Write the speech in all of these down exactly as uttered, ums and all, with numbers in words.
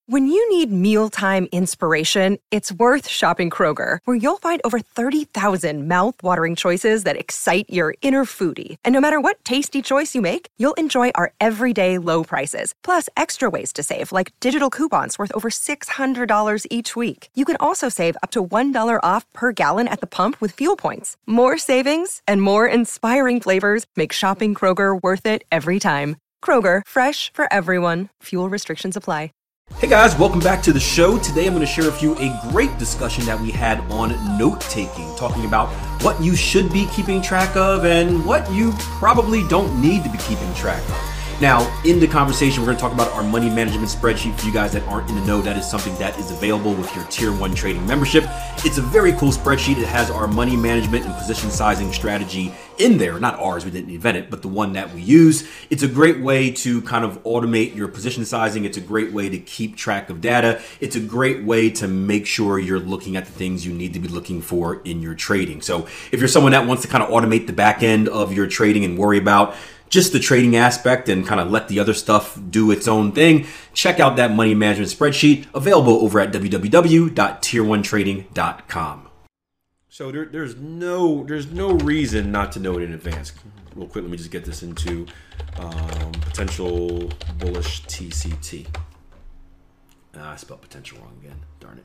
When you need mealtime inspiration, it's worth shopping Kroger, where you'll find over thirty thousand mouth-watering choices that excite your inner foodie. And no matter what tasty choice you make, you'll enjoy our everyday low prices, plus extra ways to save, like digital coupons worth over six hundred dollars each week. You can also save up to one dollar off per gallon at the pump with fuel points. More savings and more inspiring flavors make shopping Kroger worth it every time. Kroger, fresh for everyone. Fuel restrictions apply. Hey guys, welcome back to the show. Today I'm going to share with you a great discussion that we had on note-taking, talking about what you should be keeping track of and what you probably don't need to be keeping track of. Now, in the conversation, we're going to talk about our money management spreadsheet. For you guys that aren't in the know, that is something that is available with your Tier one Trading membership. It's a very cool spreadsheet. It has our money management and position sizing strategy in there. Not ours, we didn't invent it, but the one that we use. It's a great way to kind of automate your position sizing. It's a great way to keep track of data. It's a great way to make sure you're looking at the things you need to be looking for in your trading. So if you're someone that wants to kind of automate the back end of your trading and worry about just the trading aspect and kind of let the other stuff do its own thing, check out that money management spreadsheet available over at w w w dot tier one trading dot com. So there, there's no there's no reason not to know it in advance. Real quick, let me just get this into um, potential bullish T C T. Ah, I spelled potential wrong again. Darn it.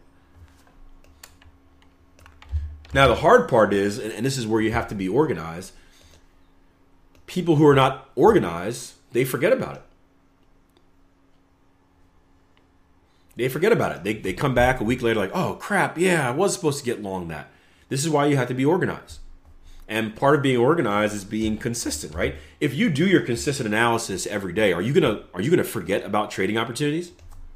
Now the hard part is, and, and this is where you have to be organized, people who are not organized, they forget about it. They forget about it. They, they come back a week later like, oh, crap, yeah, I was supposed to get long that. This is why you have to be organized. And part of being organized is being consistent, right? If you do your consistent analysis every day, are you gonna are you gonna forget about trading opportunities?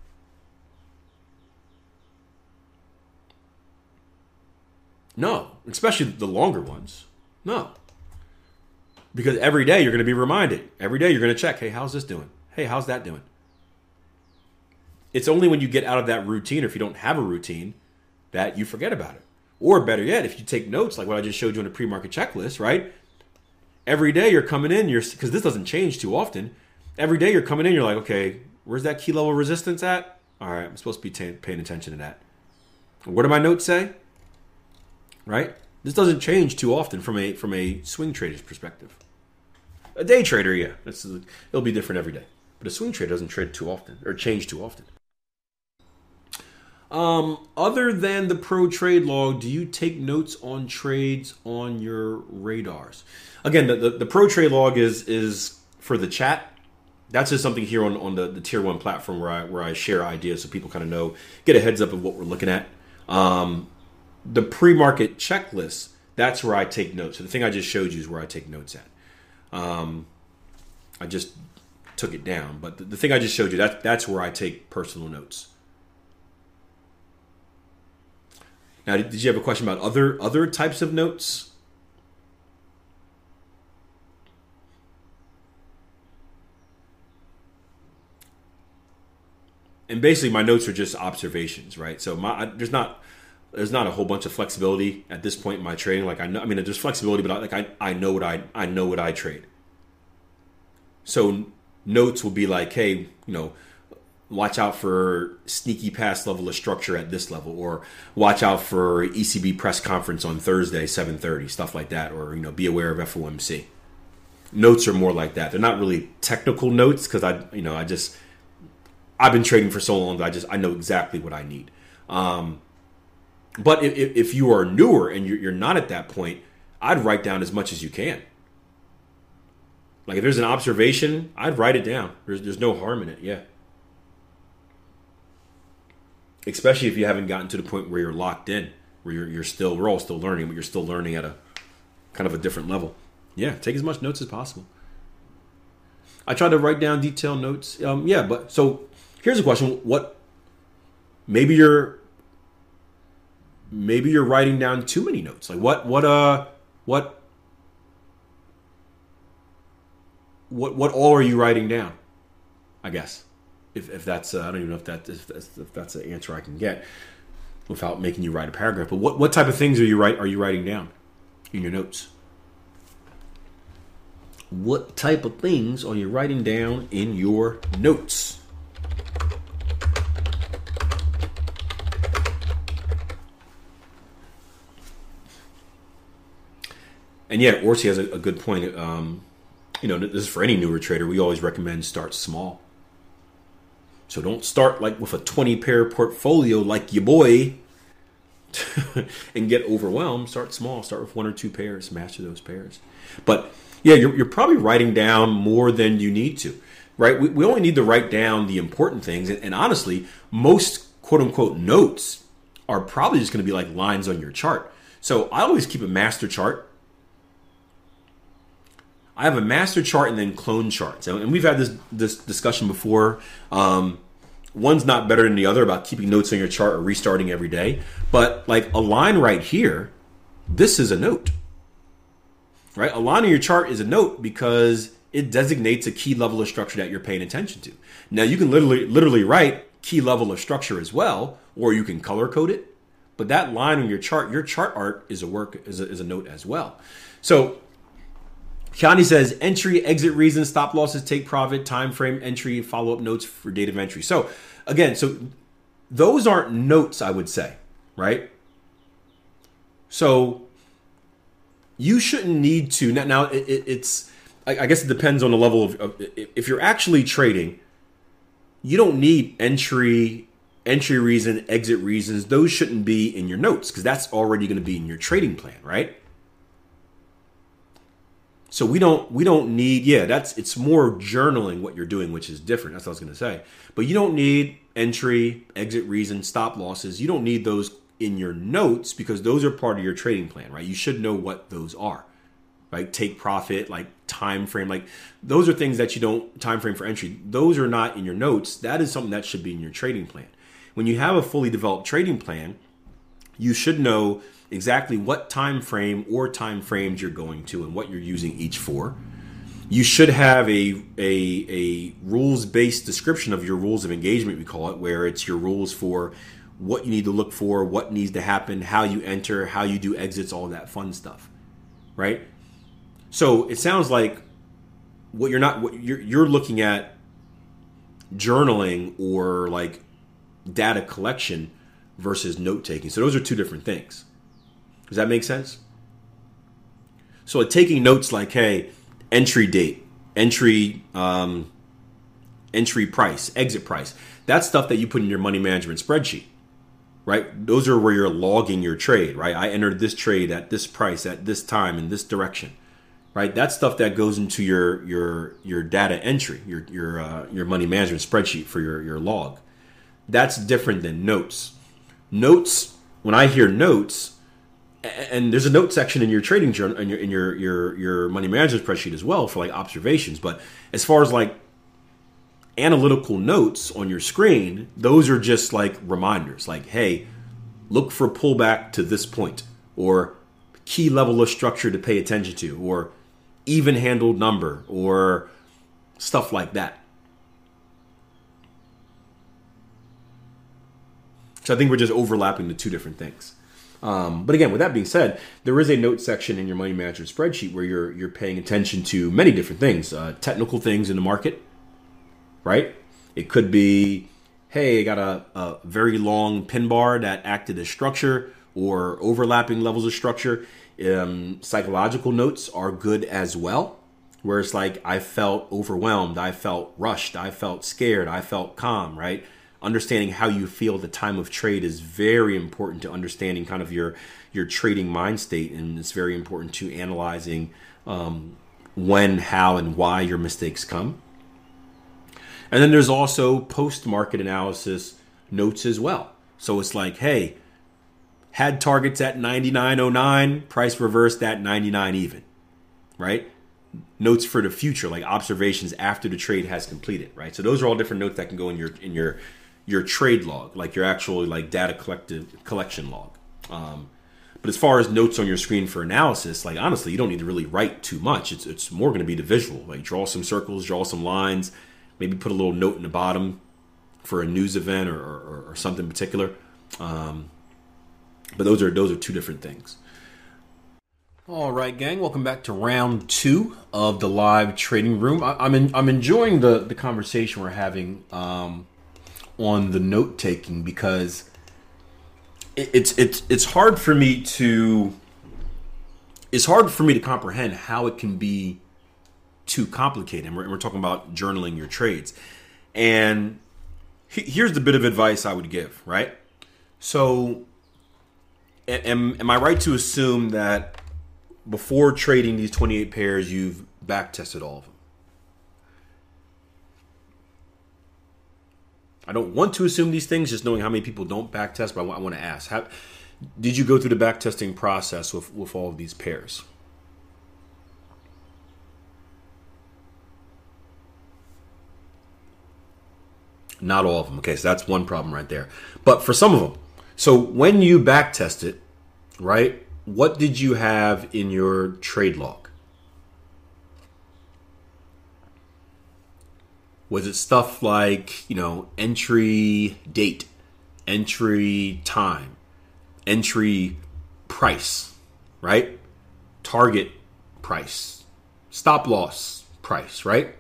No, especially the longer ones. No. Because every day you're going to be reminded. Every day you're going to check, hey, how's this doing? Hey, how's that doing? It's only when you get out of that routine, or if you don't have a routine, that you forget about it. Or better yet, if you take notes, like what I just showed you in the pre-market checklist, right? Every day you're coming in, you're because this doesn't change too often. Every day you're coming in, you're like, okay, where's that key level resistance at? All right, I'm supposed to be t- paying attention to that. What do my notes say? Right? This doesn't change too often from a from a swing trader's perspective. A day trader, yeah, it's, it'll be different every day. But a swing trader doesn't trade too often or change too often. Um, other than the pro trade log, do you take notes on trades on your radars? Again, the, the, the pro trade log is is for the chat. That's just something here on, on the, the tier one platform where I where I share ideas so people kind of know, get a heads up of what we're looking at. Um, the pre-market checklist, that's where I take notes. So the thing I just showed you is where I take notes at. Um, I just took it down, but the, the thing I just showed you, that, that's where I take personal notes. Now, did you have a question about other other types of notes? And basically, my notes are just observations, right? So my there's not there's not a whole bunch of flexibility at this point in my trading. Like I know, I mean, there's flexibility, but I, like I I know what I I know what I trade. So notes will be like, hey, you know, watch out for sneaky pass level of structure at this level, or watch out for E C B press conference on Thursday, seven thirty, stuff like that, or, you know, be aware of F O M C. Notes are more like that. They're not really technical notes because I, you know, I just, I've been trading for so long that I just, I know exactly what I need. Um, but if, if you are newer and you're, you're not at that point, I'd write down as much as you can. Like if there's an observation, I'd write it down. There's, there's no harm in it. Yeah. Especially if you haven't gotten to the point where you're locked in, where you're, you're still, we're all still learning, but you're still learning at a kind of a different level. Yeah, take as much notes as possible. I try to write down detailed notes. Um, yeah, but so here's a question: What? Maybe you're, maybe you're writing down too many notes. Like what? What? Uh, what? What? What all are you writing down? I guess. If, if that's, uh, I don't even know if, that, if, that's, if that's an answer I can get without making you write a paragraph. But what, what type of things are you write are you writing down in your notes? What type of things are you writing down in your notes? and yeah, Orsi has a, a good point. Um, you know, this is for any newer trader. We always recommend start small. So don't start like with a twenty pair portfolio like your boy and get overwhelmed. Start small. Start with one or two pairs. Master those pairs. But yeah, you're, you're probably writing down more than you need to, right? We, we only need to write down the important things. And, and honestly, most quote unquote notes are probably just going to be like lines on your chart. So I always keep a master chart. I have a master chart and then clone charts. And we've had this this discussion before. Um, one's not better than the other about keeping notes on your chart or restarting every day. But like a line right here, this is a note. Right? A line on your chart is a note because it designates a key level of structure that you're paying attention to. Now you can literally literally write key level of structure as well, or you can color code it. But that line on your chart, your chart art is a work is a, is a note as well. So Kiani says entry, exit reasons, stop losses, take profit, time frame, entry, follow-up notes for date of entry. So again, so those aren't notes, I would say, right? So you shouldn't need to now. now it, it, it's I, I guess it depends on the level of, of if you're actually trading. You don't need entry, entry reason, exit reasons. Those shouldn't be in your notes because that's already going to be in your trading plan, right? So we don't we don't need, yeah, that's it's more journaling what you're doing, which is different. That's what I was going to say. But you don't need entry, exit reason, stop losses. You don't need those in your notes because those are part of your trading plan, right? You should know what those are, right? Take profit, like time frame, like those are things that you don't, time frame for entry. Those are not in your notes. That is something that should be in your trading plan. When you have a fully developed trading plan, you should know exactly what time frame or time frames you're going to and what you're using each for. You should have a a, a rules-based description of your rules of engagement, we call it, where it's your rules for what you need to look for, what needs to happen, how you enter, how you do exits, all that fun stuff, right? So it sounds like what you're not, what you're, you're looking at journaling or like data collection versus note taking. So those are two different things. Does that make sense? So like taking notes like, hey, entry date, entry, um, entry price, exit price. That's stuff that you put in your money management spreadsheet, right? Those are where you're logging your trade, right? I entered this trade at this price, at this time, in this direction, right? That's stuff that goes into your your your data entry, your your uh, your money management spreadsheet for your your log. That's different than notes. Notes, when I hear notes, and there's a note section in your trading journal, in your in your your your money management spreadsheet as well for like observations. But as far as like analytical notes on your screen, those are just like reminders. Like, hey, look for pullback to this point, or key level of structure to pay attention to, or even handled number, or stuff like that. So I think we're just overlapping the two different things. Um, but again, with that being said, there is a note section in your money management spreadsheet where you're you're paying attention to many different things, uh, technical things in the market, right? It could be, hey, I got a, a very long pin bar that acted as structure, or overlapping levels of structure. Um, psychological notes are good as well, where it's like, I felt overwhelmed, I felt rushed, I felt scared, I felt calm, right? Understanding how you feel at the time of trade is very important to understanding kind of your your trading mind state, and it's very important to analyzing um, when, how, and why your mistakes come. And then there's also post-market analysis notes as well. So it's like, hey, had targets at ninety-nine oh nine, price reversed at ninety-nine even, right? Notes for the future, like observations after the trade has completed, right? So those are all different notes that can go in your in your your trade log, like your actual like data collective collection log. Um, but as far as notes on your screen for analysis, like honestly, you don't need to really write too much. It's it's more going to be the visual. Like draw some circles, draw some lines, maybe put a little note in the bottom for a news event or or, or something particular. Um, but those are those are two different things. All right, gang. Welcome back to round two of the live trading room. I, I'm in, I'm enjoying the the conversation we're having um, on the note taking, because it, it's it's it's hard for me to. it's hard for me to comprehend how it can be too complicated. And we're, we're talking about journaling your trades. And he, here's the bit of advice I would give, right? So am, am I right to assume that before trading these twenty-eight pairs, you've back tested all of them? I don't want to assume these things, just knowing how many people don't back test, but I want to ask. How, did you go through the back testing process with, with all of these pairs? Not all of them. Okay, so that's one problem right there. But for some of them, so when you back test it, right, what did you have in your trade log? Was it stuff like, you know, entry date, entry time, entry price, right? Target price, stop loss price, right?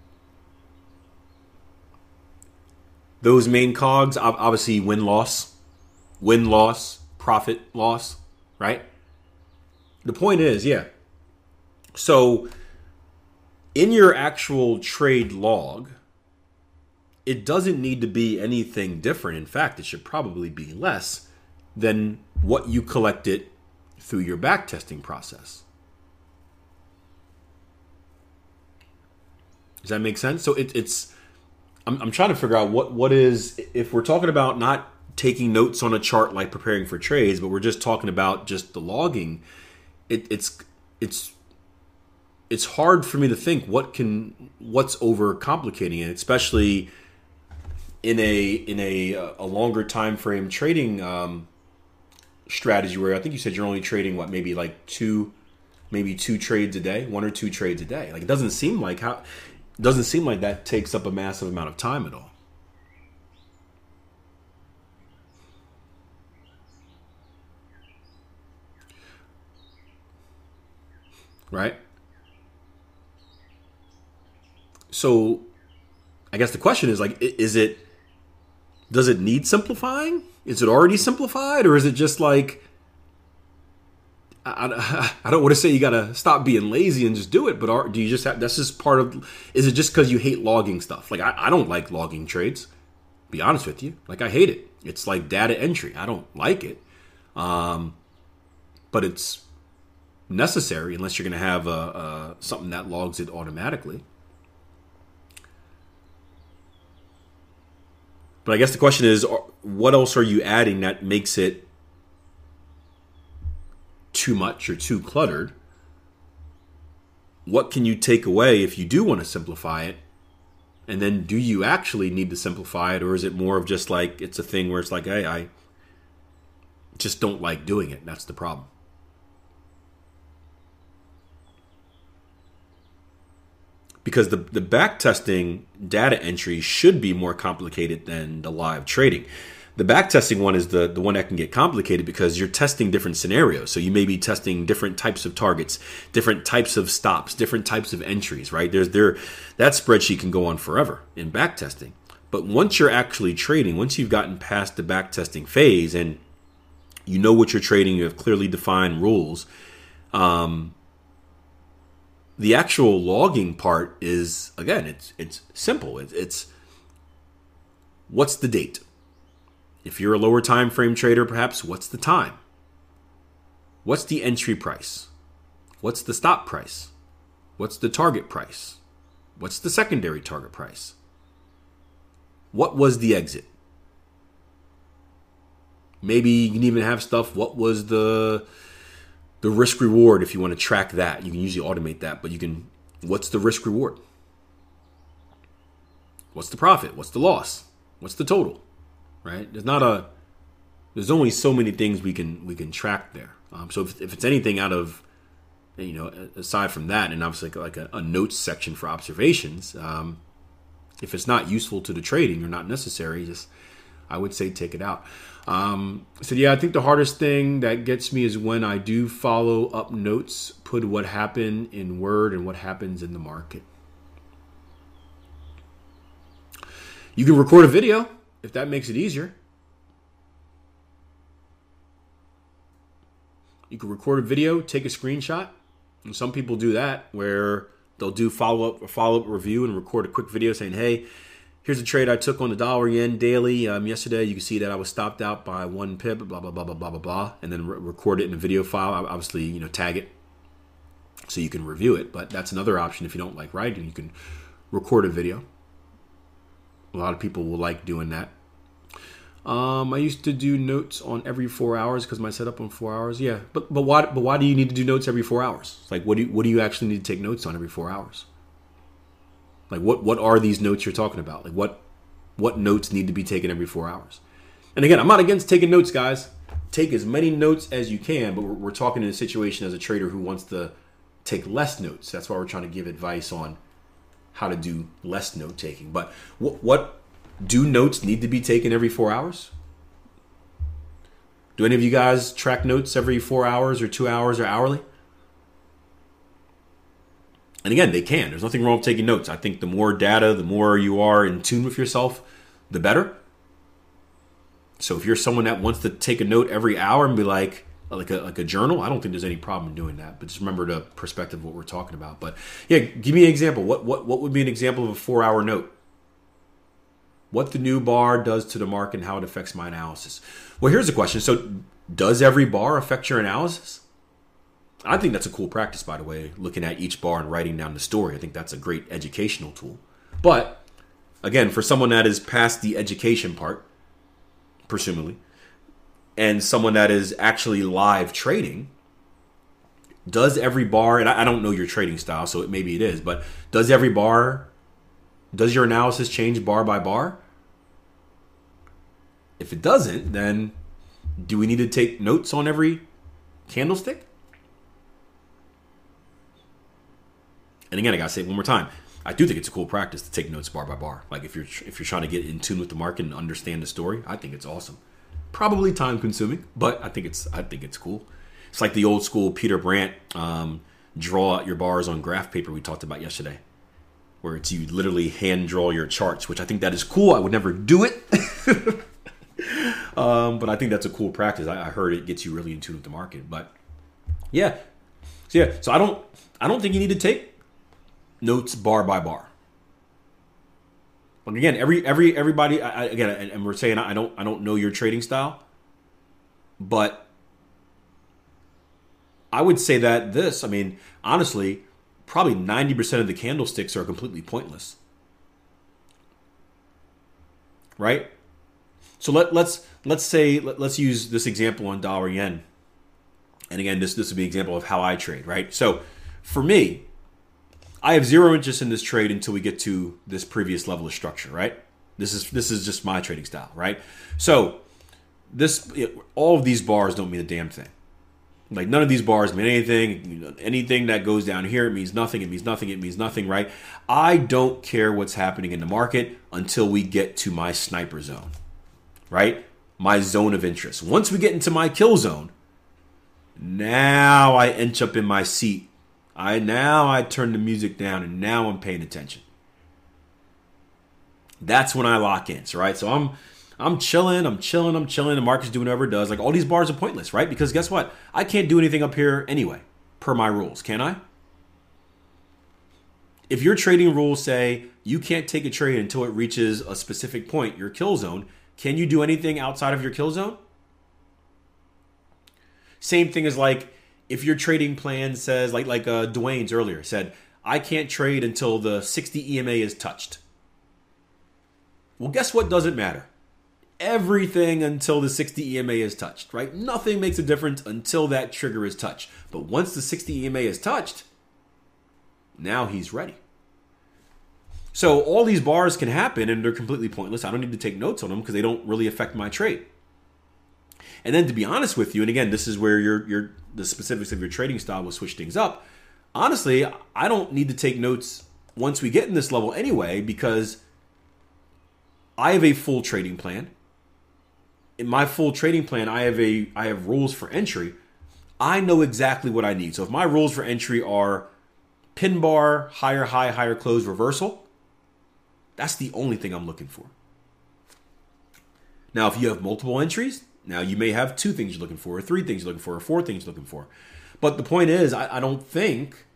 Those main cogs, obviously win loss, win loss, profit loss, right? The point is, yeah. So in your actual trade log, it doesn't need to be anything different. In fact, it should probably be less than what you collected through your backtesting process. Does that make sense? So it, it's, I'm, I'm trying to figure out what, what is, if we're talking about not taking notes on a chart like preparing for trades, but we're just talking about just the logging, it, it's, it's, it's hard for me to think what can, what's over complicating it, especially in a, in a, a longer time frame trading um, strategy where I think you said you're only trading what, maybe like two, maybe two trades a day, one or two trades a day. Like it doesn't seem like how, it doesn't seem like that takes up a massive amount of time at all. Right? So I guess the question is like, is it, does it need simplifying? Is it already simplified? Or is it just like, I, I don't want to say you got to stop being lazy and just do it, but are, do you just have, that's just part of, is it just because you hate logging stuff? Like I, I don't like logging trades, be honest with you. Like I hate it. It's like data entry. I don't like it. Um, but it's necessary unless you're going to have a, a, something that logs it automatically. But I guess the question is, what else are you adding that makes it too much or too cluttered? What can you take away if you do want to simplify it? And then do you actually need to simplify it? Or is it more of just like, it's a thing where it's like, hey, I just don't like doing it. That's the problem. Because the, the back testing data entry should be more complicated than the live trading. The back testing one is the, the one that can get complicated because you're testing different scenarios. So you may be testing different types of targets, different types of stops, different types of entries, right? There's there that spreadsheet can go on forever in back testing. But once you're actually trading, once you've gotten past the back testing phase and you know what you're trading, you have clearly defined rules, um, the actual logging part is, again, it's it's simple. It's, it's what's the date? If you're a lower time frame trader, perhaps what's the time? What's the entry price? What's the stop price? What's the target price? What's the secondary target price? What was the exit? Maybe you can even have stuff, what was the the risk reward if you want to track that. You can usually automate that, but you can, what's the risk reward? What's the profit? What's the loss? What's the total? Right? There's not a, there's only so many things we can we can track there. Um, so if, if it's anything out of, you know, aside from that, and obviously like a, a notes section for observations, um, if it's not useful to the trading or not necessary, just I would say take it out. Um, so yeah, I think the hardest thing that gets me is when I do follow up notes, put what happened in Word and what happens in the market. You can record a video if that makes it easier. You can record a video, take a screenshot. And some people do that where they'll do follow-up follow-up review and record a quick video saying, hey, here's a trade I took on the dollar yen daily um, yesterday. You can see that I was stopped out by one pip, blah, blah, blah, blah, blah, blah, blah. And then re- record it in a video file. Obviously, you know, tag it so you can review it. But that's another option if you don't like writing. You can record a video. A lot of people will like doing that. Um, I used to do notes on every four hours because my setup on four hours. Yeah, but but why but why do you need to do notes every four hours? Like, what do you, what do you actually need to take notes on every four hours? Like, what what are these notes you're talking about? Like, what what notes need to be taken every four hours? And again, I'm not against taking notes, guys. Take as many notes as you can, but we're, we're talking in a situation as a trader who wants to take less notes. That's why we're trying to give advice on how to do less note taking. But what what do notes need to be taken every four hours? Do any of you guys track notes every four hours or two hours or hourly? And again, they can. There's nothing wrong with taking notes. I think the more data, the more you are in tune with yourself, the better. So if you're someone that wants to take a note every hour and be like, like a like a journal, I don't think there's any problem in doing that. But just remember the perspective of what we're talking about. But yeah, give me an example. What what what would be an example of a four-hour note? What the new bar does to the market and how it affects my analysis. Well, here's the question. So does every bar affect your analysis? I think that's a cool practice, by the way, looking at each bar and writing down the story. I think that's a great educational tool. But again, for someone that is past the education part, presumably, and someone that is actually live trading, does every bar, and I don't know your trading style, so maybe it is, but does every bar, does your analysis change bar by bar? If it doesn't, then do we need to take notes on every candlestick? And again, I gotta say it one more time. I do think it's a cool practice to take notes bar by bar. Like if you're if you're trying to get in tune with the market and understand the story, I think it's awesome. Probably time consuming, but I think it's I think it's cool. It's like the old school Peter Brandt um, draw out your bars on graph paper we talked about yesterday, where it's you literally hand draw your charts, which I think that is cool. I would never do it, um, but I think that's a cool practice. I, I heard it gets you really in tune with the market. But yeah, so yeah, so I don't I don't think you need to take notes bar by bar. But again, every every everybody I, I, again, and, and we're saying I don't I don't know your trading style, but I would say that this, I mean, honestly, probably ninety percent of the candlesticks are completely pointless. Right? So let let's let's say let, let's use this example on dollar yen. And again, this this would be an example of how I trade, right? So for me, I have zero interest in this trade until we get to this previous level of structure, right? This is this is just my trading style, right? So this all of these bars don't mean a damn thing. Like none of these bars mean anything. Anything that goes down here, it means nothing. It means nothing. It means nothing, right? I don't care what's happening in the market until we get to my sniper zone, right? My zone of interest. Once we get into my kill zone, now I inch up in my seat. I now I turn the music down and now I'm paying attention. That's when I lock in. So right, so I'm I'm chilling, I'm chilling, I'm chilling. The market's doing whatever it does. Like all these bars are pointless, right? Because guess what? I can't do anything up here anyway, per my rules, can I? If your trading rules say you can't take a trade until it reaches a specific point, your kill zone, can you do anything outside of your kill zone? Same thing as like if your trading plan says, like like uh, Dwayne's earlier said, I can't trade until the sixty E M A is touched. Well, guess what doesn't matter? Everything until the sixty E M A is touched, right? Nothing makes a difference until that trigger is touched. But once the sixty E M A is touched, now he's ready. So all these bars can happen and they're completely pointless. I don't need to take notes on them because they don't really affect my trade. And then to be honest with you, and again, this is where your your the specifics of your trading style will switch things up. Honestly, I don't need to take notes once we get in this level anyway, because I have a full trading plan. In my full trading plan, I have a I have rules for entry. I know exactly what I need. So if my rules for entry are pin bar, higher high, higher close, reversal, that's the only thing I'm looking for. Now, if you have multiple entries, Now, you may have two things you're looking for, or three things you're looking for, or four things you're looking for. But the point is, I, I don't think,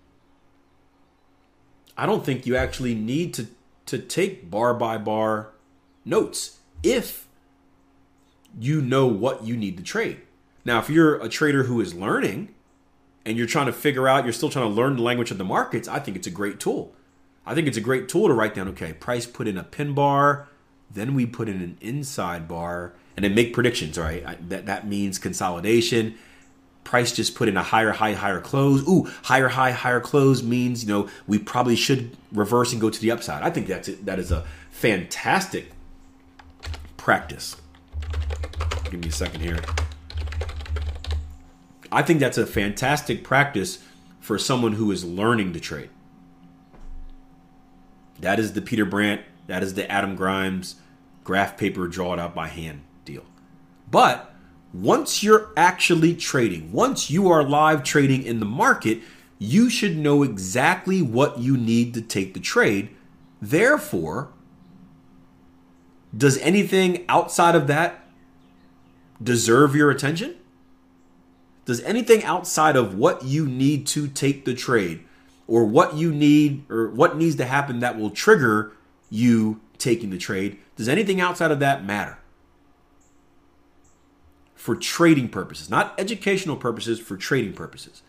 I don't think you actually need to, to take bar by bar notes if you know what you need to trade. Now, if you're a trader who is learning and you're trying to figure out, you're still trying to learn the language of the markets, I think it's a great tool. I think it's a great tool to write down, okay, price put in a pin bar, then we put in an inside bar, and then make predictions, right? I, that, that means consolidation. Price just put in a higher high, higher close. Ooh, higher high, higher close means, you know, we probably should reverse and go to the upside. I think that's it. That is a fantastic practice. Give me a second here. I think that's a fantastic practice for someone who is learning to trade. That is the Peter Brandt, that is the Adam Grimes graph paper draw it out by hand deal. But once you're actually trading, once you are live trading in the market, you should know exactly what you need to take the trade. Therefore, does anything outside of that deserve your attention? Does anything outside of what you need to take the trade, or what you need, or what needs to happen that will trigger you taking the trade, does anything outside of that matter? For trading purposes, not educational purposes, for trading purposes.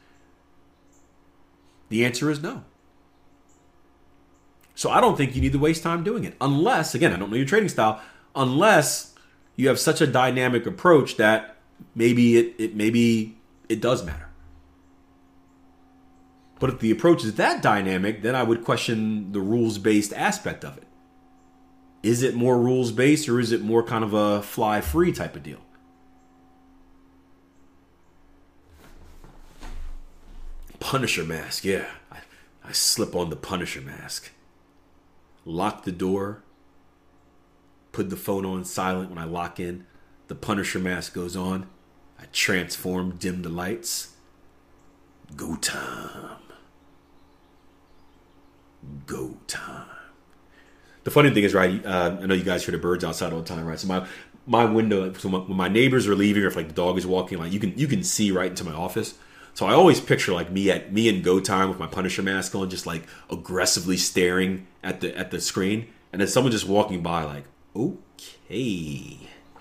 The answer is no. So I don't think you need to waste time doing it. Unless, again, I don't know your trading style, unless you have such a dynamic approach that maybe it, it maybe it does matter. But if the approach is that dynamic, then I would question the rules-based aspect of it. Is it more rules-based, or is it more kind of a fly-free type of deal? Punisher mask, yeah. I, I slip on the Punisher mask. Lock the door. Put the phone on silent when I lock in. The Punisher mask goes on. I transform, dim the lights. Go time. Go time. The funny thing is, right, uh, I know you guys hear the birds outside all the time, right? So my my window, so my, when my neighbors are leaving, or if like the dog is walking, like you can you can see right into my office. So I always picture like me at me in go time with my Punisher mask on, just like aggressively staring at the at the screen, and then someone just walking by, like, okay,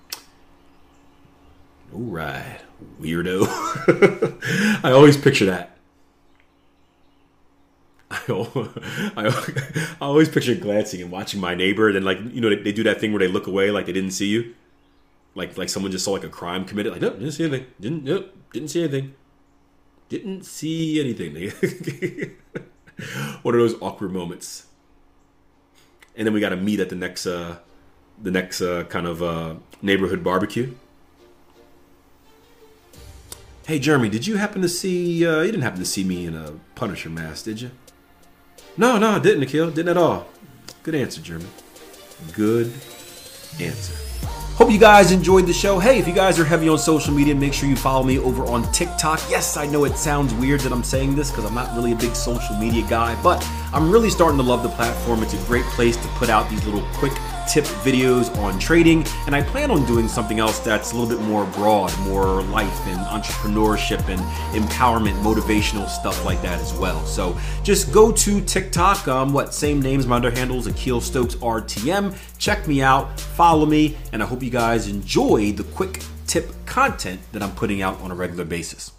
all right, weirdo. I always picture that. I, I always picture glancing and watching my neighbor, and then, like, you know, they, they do that thing where they look away like they didn't see you, like like someone just saw like a crime committed, like, nope, didn't see anything, didn't nope, didn't see anything, didn't see anything. One of those awkward moments. And then we got to meet at the next uh, the next uh, kind of uh, neighborhood barbecue. Hey Jeremy, did you happen to see? Uh, you didn't happen to see me in a Punisher mask, did you? No, no, I didn't, Nikhil. Didn't at all. Good answer, Jeremy. Good answer. Hope you guys enjoyed the show. Hey, if you guys are heavy on social media, make sure you follow me over on TikTok. Yes, I know it sounds weird that I'm saying this because I'm not really a big social media guy, but I'm really starting to love the platform. It's a great place to put out these little quick tip videos on trading, and I plan on doing something else that's a little bit more broad, more life and entrepreneurship and empowerment, motivational stuff like that as well. So just go to TikTok, um, what same names, my other handles, Akil Stokes R T M. Check me out, follow me, and I hope you guys enjoy the quick tip content that I'm putting out on a regular basis.